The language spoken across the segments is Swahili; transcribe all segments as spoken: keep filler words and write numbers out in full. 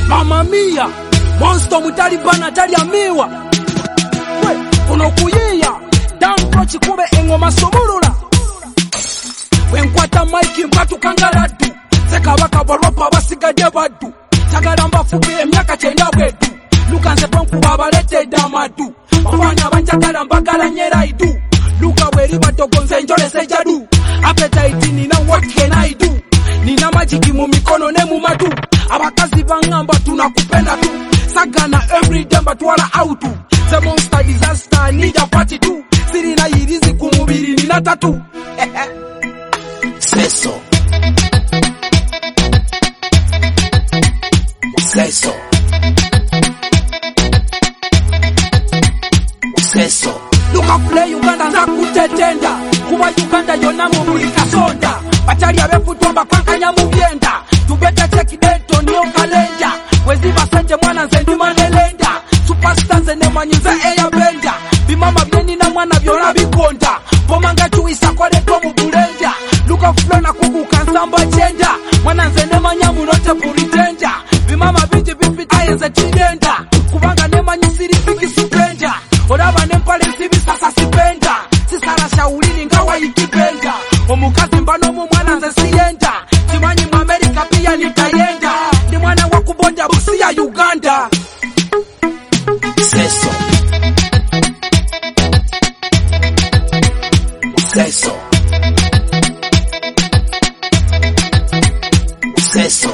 Mama mia, monster mutalibana taliamiwa. We, kuno kuyiya, down prochi kube engoma somurula. Wenkwata maiki mpatu kangaladu, seka waka waropa wasigaje wadu. Chagalamba fubi emyaka chenda wedu, lukanze ponku wabalete damadu. Wafanya wanjakala mbagala nyera idu, luka weri batogonze njole sejadu. Appetite nina what can I do? Nina majiki mu mikono ne mu madu. Abakazi bangamba tunakupenda tu. Sagana every day batwala autu. The monster disaster need a party too. Sirina yirizi kumubiri nina tatu. Say so. Say so. Say so. Look up play Uganda na kutetenda. Kuba Uganda yona mubulika sonda. Bachali abefutu mbakwankanya mubyenda. Tubeta check date on your calendar. Wezi basanje mwana nzendi manelenda. Superstars ne manyuza eya benda. Bimama byeni na mwana byona bikonda. Pomanga tuisa kole to mubulenda. Look up flow na kuguka nsamba chenda. Mwana nzende manyamu note puritenda. Bimama binji bipita yenze tidenda. Kubanga ne manyisiri fiki supenda. Oraba nempale sibi sasa sipenda. Sisara shaulini ngawa ikipenda. Omukazi mbano mu mwana nze siyenda. Timanyi mu Amerika pia nitayenda. Ni mwana wa kubonda busi ya Uganda. Say so. Say so. Say so.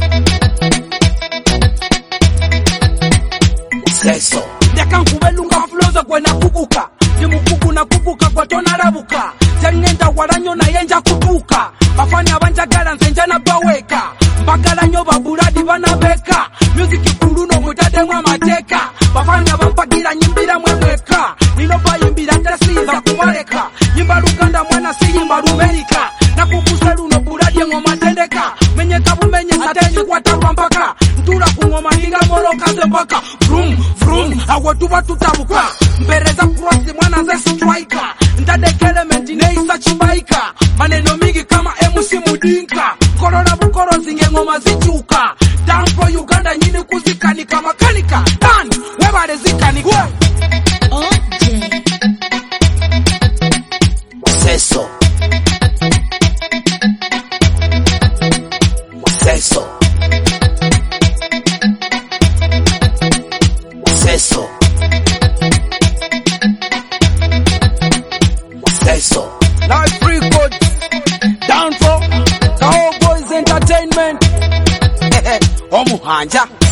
Say so. Ndeka nkubelunga floza kwena kubuka. Jimukuku na kubuka kwa tona rabuka. Jengenda waranyo na yenja kubuka. Bafanya banjagala nzenja na baweka. Mbagala nyo babuladi banabeka. Music kuruno mutade mwa mateka. Bafanya bampagira nyimbira mwemweka. Nino bayimbira tesiza kubaleka. Yimba Luganda mwana si yimba Lumerika. Na kukuseru no buladi ngoma tendeka. Menye kabu menye satenyi kwa tapampaka. Ntula kungoma hinga moroka zembaka. Vroom, vroom, awotuwa tutabuka. Mpereza cross mwana ze striker. Ntadeke element neisa chibaika. Maneno mingi kama M C Mudinka. Korona bukoro zinge ngoma zichuka. Down for Uganda nyini kuzikanika makanika. Dan, webare zikanika. Okay. Say so. Say so. Say so. Say so. Life record. Down for Cowboys Entertainment. Omuhanja.